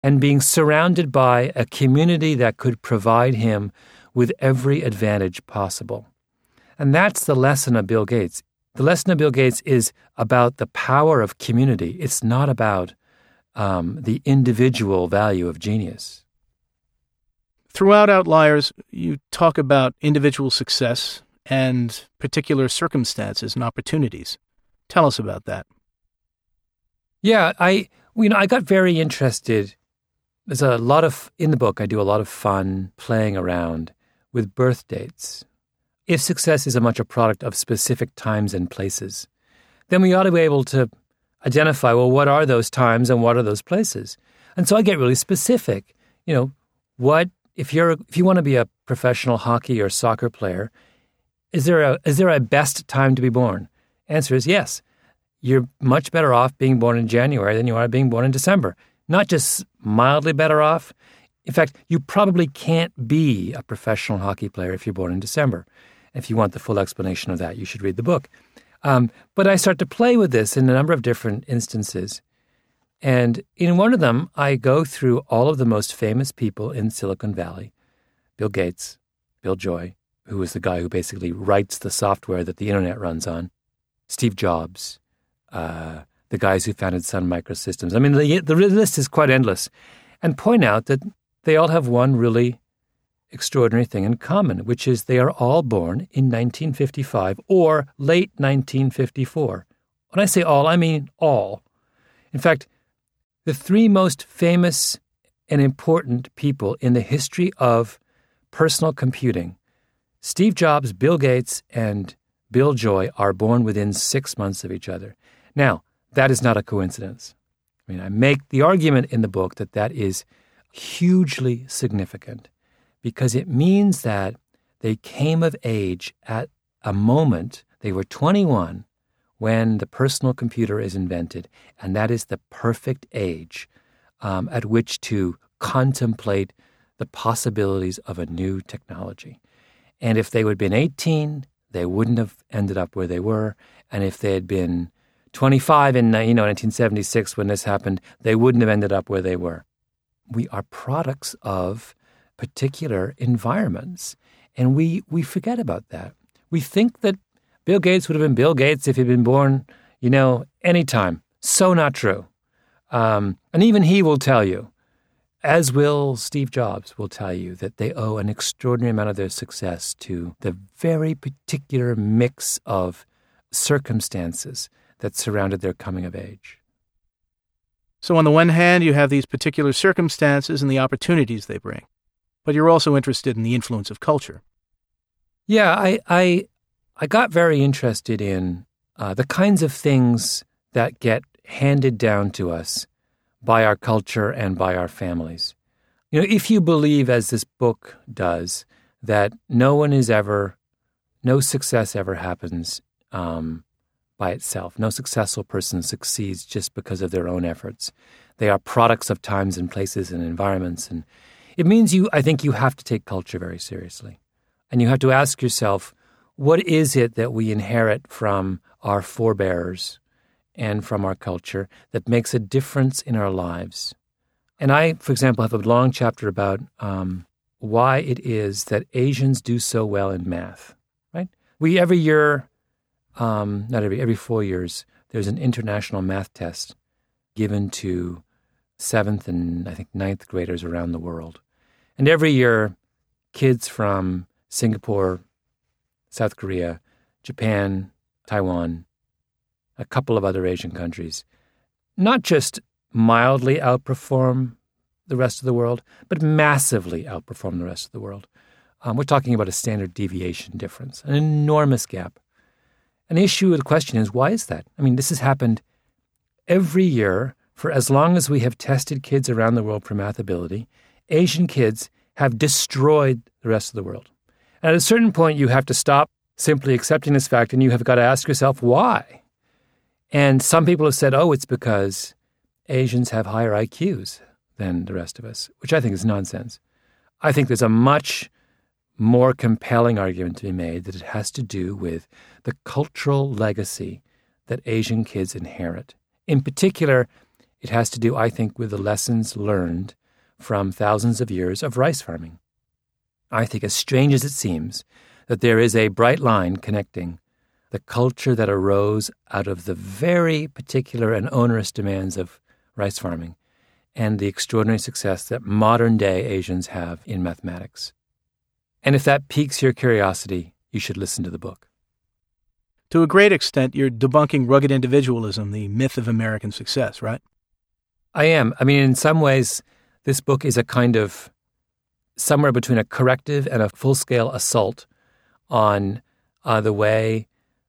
and being surrounded by a community that could provide him with every advantage possible. And that's the lesson of Bill Gates. The lesson of Bill Gates is about the power of community. It's not about the individual value of genius. Throughout Outliers, you talk about individual success and particular circumstances and opportunities. Tell us about that. Yeah, I got very interested. There's a lot of, in the book, I do a lot of fun playing around with birth dates. If success is much a product of specific times and places, then we ought to be able to identify, well, what are those times and what are those places? And so I get really specific. What if you want to be a professional hockey or soccer player, is there a best time to be born? Answer is yes. You're much better off being born in January than you are being born in December. Not just mildly better off. In fact, you probably can't be a professional hockey player if you're born in December. If you want the full explanation of that, you should read the book. But I start to play with this in a number of different instances. And in one of them, I go through all of the most famous people in Silicon Valley. Bill Gates, Bill Joy, who is the guy who basically writes the software that the internet runs on, Steve Jobs, the guys who founded Sun Microsystems. I mean, the list is quite endless. And point out that they all have one really extraordinary thing in common, which is they are all born in 1955 or late 1954. When I say all, I mean all. In fact, the three most famous and important people in the history of personal computing, Steve Jobs, Bill Gates, and Bill Joy, are born within 6 months of each other. Now, that is not a coincidence. I mean, I make the argument in the book that that is hugely significant because it means that they came of age at a moment, they were 21 when the personal computer is invented, and that is the perfect age at which to contemplate the possibilities of a new technology. And if they would have been 18, they wouldn't have ended up where they were. And if they had been 25 in 1976 when this happened, they wouldn't have ended up where they were. We are products of particular environments, and we forget about that. We think that Bill Gates would have been Bill Gates if he'd been born, anytime. So not true. And even he will tell you, as will Steve Jobs will tell you, that they owe an extraordinary amount of their success to the very particular mix of circumstances that surrounded their coming of age. So on the one hand, you have these particular circumstances and the opportunities they bring, but you're also interested in the influence of culture. Yeah, I got very interested in the kinds of things that get handed down to us by our culture and by our families. If you believe, as this book does, that no success ever happens by itself. No successful person succeeds just because of their own efforts. They are products of times and places and environments. And it means I think you have to take culture very seriously. And you have to ask yourself, what is it that we inherit from our forebears and from our culture that makes a difference in our lives? And I, for example, have a long chapter about why it is that Asians do so well in math, right? Every year, every 4 years, there's an international math test given to 7th and I think 9th graders around the world. And every year, kids from Singapore, South Korea, Japan, Taiwan, a couple of other Asian countries, not just mildly outperform the rest of the world, but massively outperform the rest of the world. We're talking about a standard deviation difference, an enormous gap. An issue of the question is, why is that? I mean, this has happened every year for as long as we have tested kids around the world for math ability. Asian kids have destroyed the rest of the world. And at a certain point, you have to stop simply accepting this fact, and you have got to ask yourself, why? And some people have said, it's because Asians have higher IQs than the rest of us, which I think is nonsense. I think there's a much more compelling argument to be made that it has to do with the cultural legacy that Asian kids inherit. In particular, It has to do, I think, with the lessons learned from thousands of years of rice farming. I think, as strange as it seems, that there is a bright line connecting the culture that arose out of the very particular and onerous demands of rice farming and the extraordinary success that modern-day Asians have in mathematics. And if that piques your curiosity, you should listen to the book. To a great extent, you're debunking rugged individualism, the myth of American success, right? I am. I mean, in some ways, this book is a kind of somewhere between a corrective and a full-scale assault on the way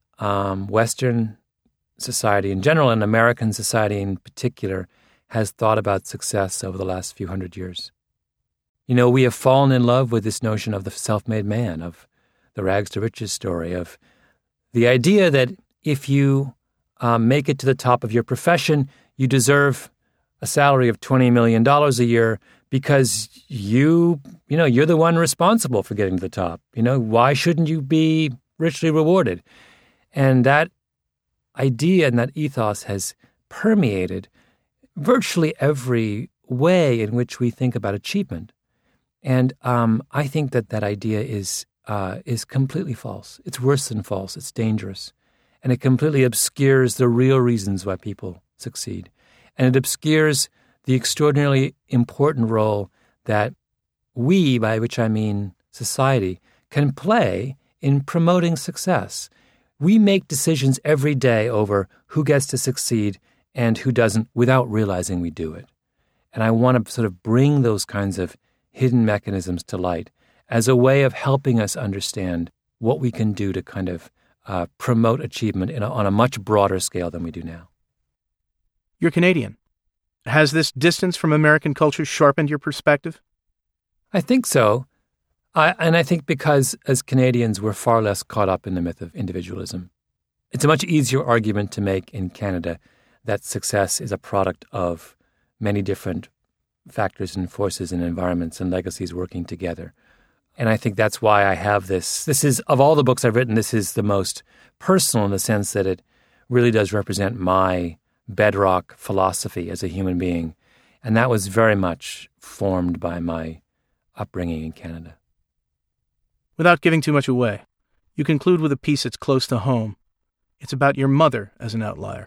Western society in general and American society in particular has thought about success over the last few hundred years. You know, we have fallen in love with this notion of the self-made man, of the rags to riches story, of the idea that if you make it to the top of your profession, you deserve a salary of $20 million a year because you're the one responsible for getting to the top. You know, why shouldn't you be richly rewarded? And that idea and that ethos has permeated virtually every way in which we think about achievement. And I think that idea is completely false. It's worse than false. It's dangerous. And it completely obscures the real reasons why people succeed. And it obscures the extraordinarily important role that we, by which I mean society, can play in promoting success. We make decisions every day over who gets to succeed and who doesn't without realizing we do it. And I want to sort of bring those kinds of hidden mechanisms to light as a way of helping us understand what we can do to kind of promote achievement on a much broader scale than we do now. You're Canadian. Has this distance from American culture sharpened your perspective? I think so. And I think because as Canadians, we're far less caught up in the myth of individualism. It's a much easier argument to make in Canada that success is a product of many different factors and forces and environments and legacies working together. And I think that's why I have this. This is, of all the books I've written, this is the most personal in the sense that it really does represent my bedrock philosophy as a human being. And that was very much formed by my upbringing in Canada. Without giving too much away, you conclude with a piece that's close to home. It's about your mother as an outlier.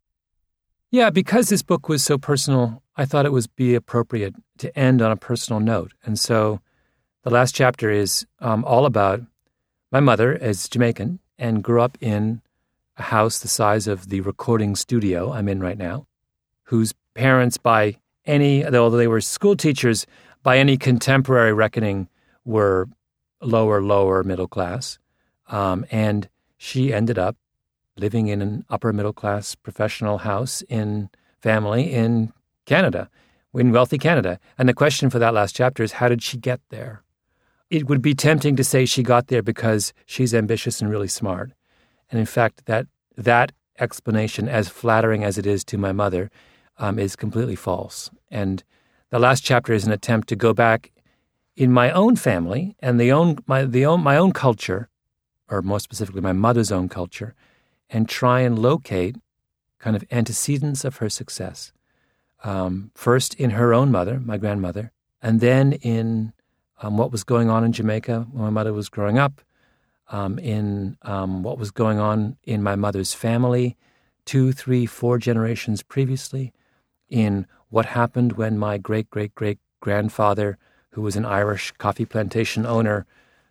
Yeah, because this book was so personal, I thought it would be appropriate to end on a personal note. And so the last chapter is all about my mother as Jamaican and grew up in a house the size of the recording studio I'm in right now, whose parents, although they were school teachers, by any contemporary reckoning were lower middle class. And she ended up living in an upper middle class professional house family in Canada, in wealthy Canada. And the question for that last chapter is, how did she get there? It would be tempting to say she got there because she's ambitious and really smart. And in fact, that explanation, as flattering as it is to my mother, is completely false. And the last chapter is an attempt to go back in my own family and my own culture, or more specifically my mother's own culture, and try and locate kind of antecedents of her success. First in her own mother, my grandmother, and then in what was going on in Jamaica when my mother was growing up, in what was going on in my mother's family 2, 3, 4 generations previously, in what happened when my great-great-great-grandfather, who was an Irish coffee plantation owner,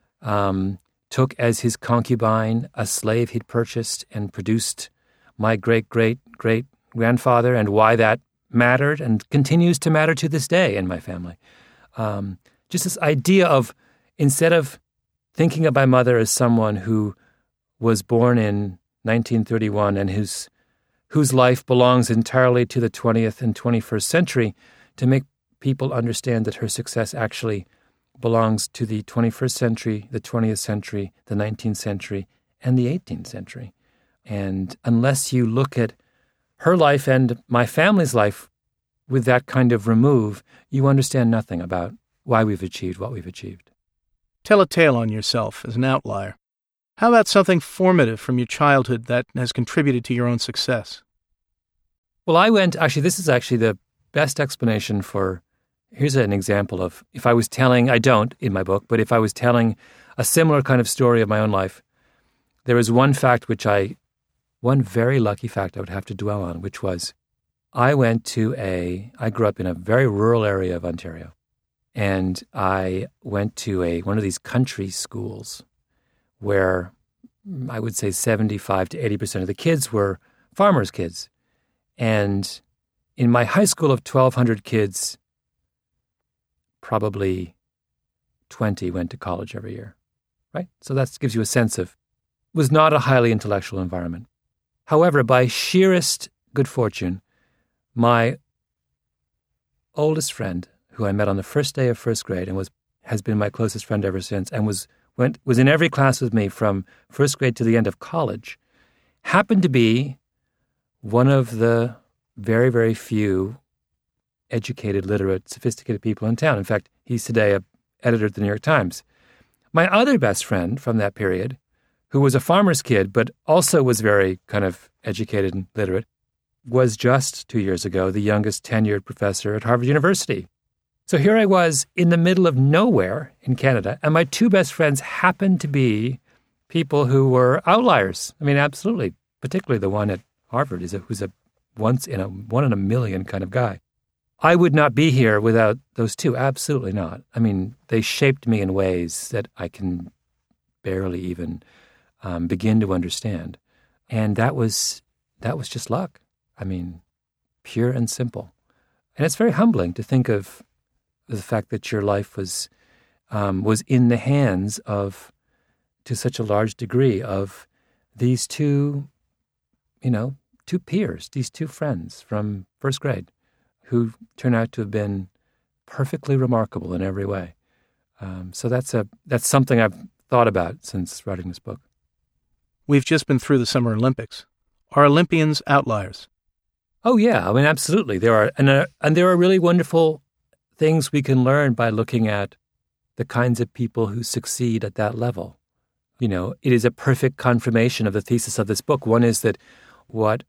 took as his concubine a slave he'd purchased and produced my great-great-great-grandfather, and why that mattered and continues to matter to this day in my family. Just this idea of, instead of thinking of my mother as someone who was born in 1931 and whose life belongs entirely to the 20th and 21st century, to make people understand that her success actually belongs to the 21st century, the 20th century, the 19th century, and the 18th century. And unless you look at her life and my family's life with that kind of remove, you understand nothing about why we've achieved what we've achieved. Tell a tale on yourself as an outlier. How about something formative from your childhood that has contributed to your own success? Well, this is actually the best explanation for, here's an example of, if I was telling, I don't in my book, but if I was telling a similar kind of story of my own life, there is one very lucky fact I would have to dwell on, which was I grew up in a very rural area of Ontario, and I went to one of these country schools where I would say 75 to 80% of the kids were farmers' kids. And in my high school of 1,200 kids, probably 20 went to college every year, right? So that gives you a sense of, it was not a highly intellectual environment. However, by sheerest good fortune, my oldest friend, who I met on the first day of first grade and has been my closest friend ever since, and was in every class with me from first grade to the end of college, happened to be one of the very, very few educated, literate, sophisticated people in town. In fact, he's today an editor at the New York Times. My other best friend from that period, who was a farmer's kid, but also was very kind of educated and literate, was just 2 years ago the youngest tenured professor at Harvard University. So here I was in the middle of nowhere in Canada, and my two best friends happened to be people who were outliers. I mean, absolutely, particularly the one at Harvard who's a one in a million kind of guy. I would not be here without those two. Absolutely not. I mean, they shaped me in ways that I can barely even begin to understand. And that was just luck. I mean, pure and simple. And it's very humbling to think of the fact that your life was in the hands of, to such a large degree, of these two peers, these two friends from first grade, who turn out to have been perfectly remarkable in every way. So that's something I've thought about since writing this book. We've just been through the Summer Olympics. Are Olympians outliers? Oh yeah, I mean, absolutely. There are, and there are really wonderful things we can learn by looking at the kinds of people who succeed at that level. You know, it is a perfect confirmation of the thesis of this book. One is that what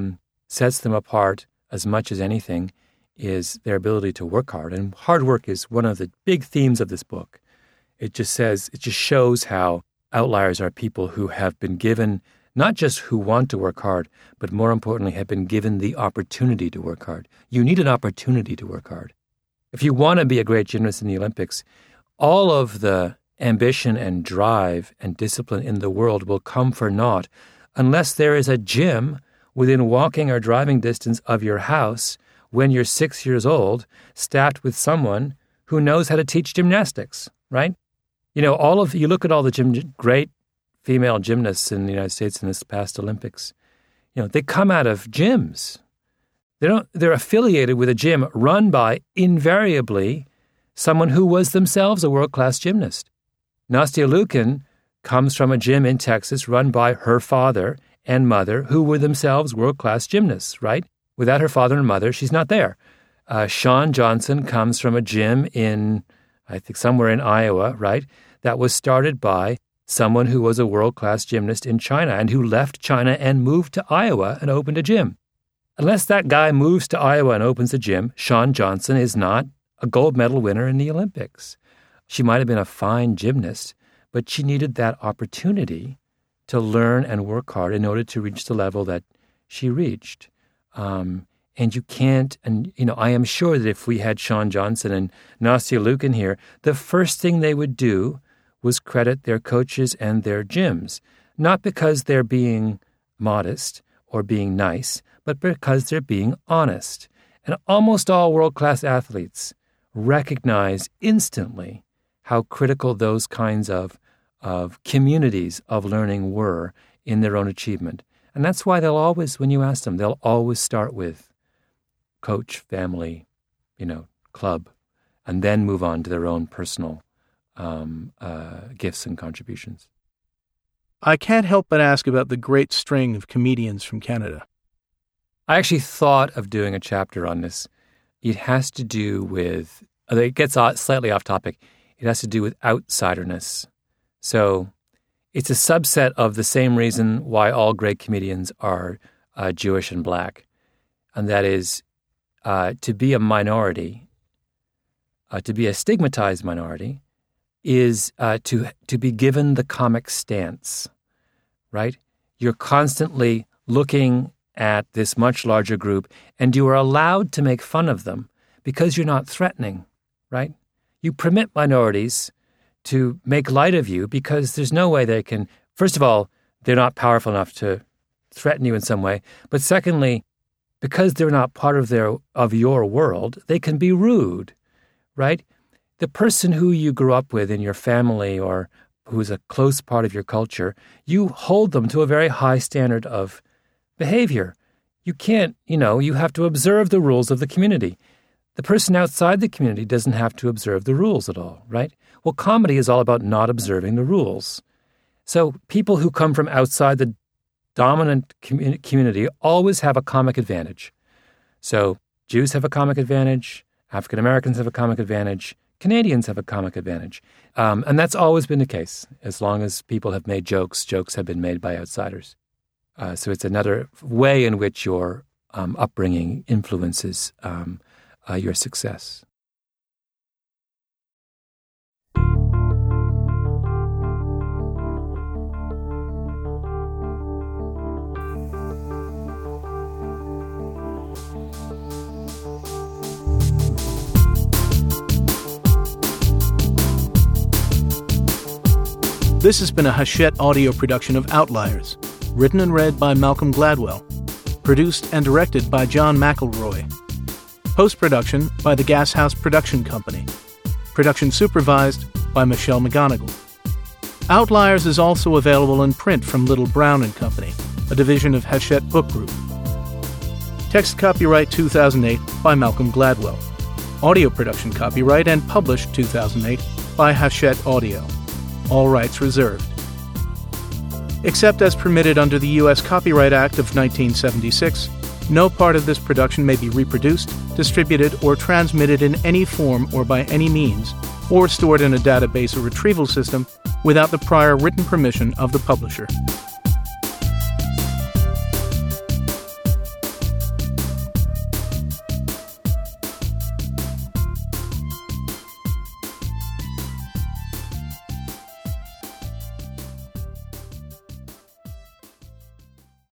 sets them apart as much as anything is their ability to work hard. And hard work is one of the big themes of this book. It just shows how outliers are people who have been given, not just who want to work hard, but more importantly, have been given the opportunity to work hard. You need an opportunity to work hard. If you want to be a great gymnast in the Olympics, all of the ambition and drive and discipline in the world will come for naught unless there is a gym within walking or driving distance of your house when you're 6 years old, staffed with someone who knows how to teach gymnastics, right? You know, you look at all the great female gymnasts in the United States in this past Olympics, you know, they come out of gyms. They're affiliated with a gym run by, invariably, someone who was themselves a world-class gymnast. Nastia Liukin comes from a gym in Texas run by her father and mother, who were themselves world-class gymnasts, right? Without her father and mother, she's not there. Shawn Johnson comes from a gym in, I think, somewhere in Iowa, right? That was started by someone who was a world-class gymnast in China and who left China and moved to Iowa and opened a gym. Unless that guy moves to Iowa and opens a gym, Shawn Johnson is not a gold medal winner in the Olympics. She might have been a fine gymnast, but she needed that opportunity to learn and work hard in order to reach the level that she reached. And you can't, and you know, I am sure that if we had Shawn Johnson and Nastia Liukin here, the first thing they would do was credit their coaches and their gyms, not because they're being modest or being nice, but because they're being honest. And almost all world-class athletes recognize instantly how critical those kinds of communities of learning were in their own achievement. And that's why they'll always, when you ask them, they'll always start with coach, family, club, and then move on to their own personal gifts and contributions. I can't help but ask about the great string of comedians from Canada. I actually thought of doing a chapter on this. It has to do with, it gets slightly off topic, it has to do with outsiderness. So it's a subset of the same reason why all great comedians are Jewish and black. and that is to be a minority, to be a stigmatized minority, is to be given the comic stance, right? You're constantly looking at this much larger group, and you are allowed to make fun of them because you're not threatening, right? You permit minorities to make light of you because there's no way they can, first of all, they're not powerful enough to threaten you in some way, but secondly, because they're not part of your world, they can be rude, right? The person who you grew up with in your family or who's a close part of your culture, you hold them to a very high standard of behavior. You can't, you have to observe the rules of the community. The person outside the community doesn't have to observe the rules at all, right? Well, comedy is all about not observing the rules. So people who come from outside the dominant community always have a comic advantage. So Jews have a comic advantage, African Americans have a comic advantage, Canadians have a comic advantage. And that's always been the case. As long as people have made jokes have been made by outsiders. So it's another way in which your upbringing influences your success. This has been a Hachette audio production of Outliers, written and read by Malcolm Gladwell, produced and directed by John McElroy, post-production by the Gas House Production Company, production supervised by Michelle McGonigal. Outliers is also available in print from Little Brown & Company, a division of Hachette Book Group. Text copyright 2008 by Malcolm Gladwell. Audio production copyright and published 2008 by Hachette Audio. All rights reserved. Except as permitted under the U.S. Copyright Act of 1976, no part of this production may be reproduced, distributed, or transmitted in any form or by any means, or stored in a database or retrieval system without the prior written permission of the publisher.